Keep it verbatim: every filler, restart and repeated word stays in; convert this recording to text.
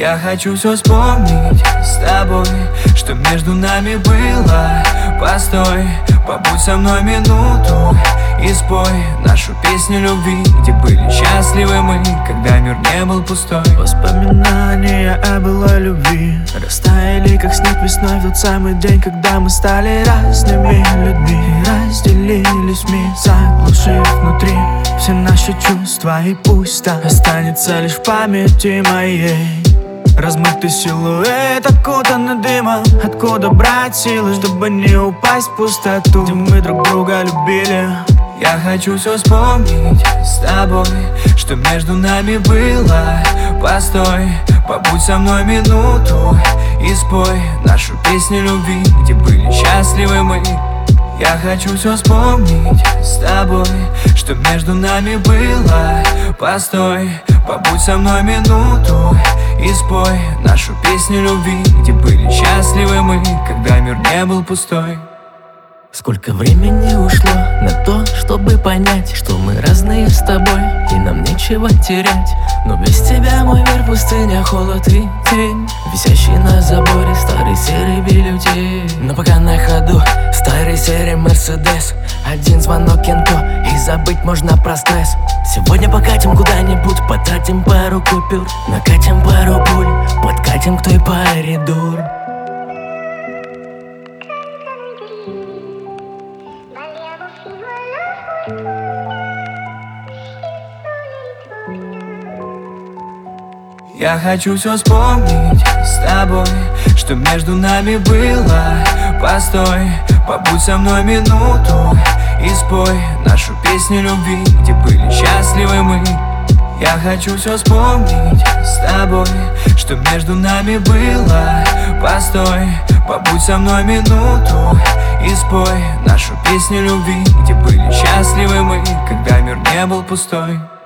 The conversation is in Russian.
Я хочу все вспомнить с тобой, что между нами было. Постой, побудь со мной минуту и спой нашу песню любви, где были счастливы мы, когда мир не был пустой. Воспоминания о былой любви растаяли, как снег весной, в тот самый день, когда мы стали разными людьми и разделились вмиг, заглушив внутри все наши чувства. И пусть так останется лишь в памяти моей размытый силуэт, окутанный дымом. Откуда брать силы, чтобы не упасть в пустоту, где мы друг друга любили? Я хочу все вспомнить с тобой, что между нами было. Постой, побудь со мной минуту и спой нашу песню любви, где были счастливы мы. Я хочу все вспомнить с тобой, что между нами было. Постой, побудь со мной минуту и спой нашу песню любви, где были счастливы мы, когда мир не был пустой. Сколько времени ушло на то, чтобы понять, что мы разные с тобой и нам нечего терять. Но без тебя мой мир пустыня, холод и тень, висящий на заборе старый серый бюллетень. Но пока на ходу старый серый Мерседес, один звонок Кенто и забыть можно про стресс. Сегодня покатим куда-нибудь, потратим пару купюр, накатим пару пуль, подкатим к той паре дур. Я хочу все вспомнить с тобой, что между нами было. Постой, побудь со мной минуту и спой нашу песню любви, где были счастливы мы. Я хочу все вспомнить с тобой, что между нами было. Постой, побудь со мной минуту и спой нашу песню любви, где были счастливы мы, когда мир не был пустой.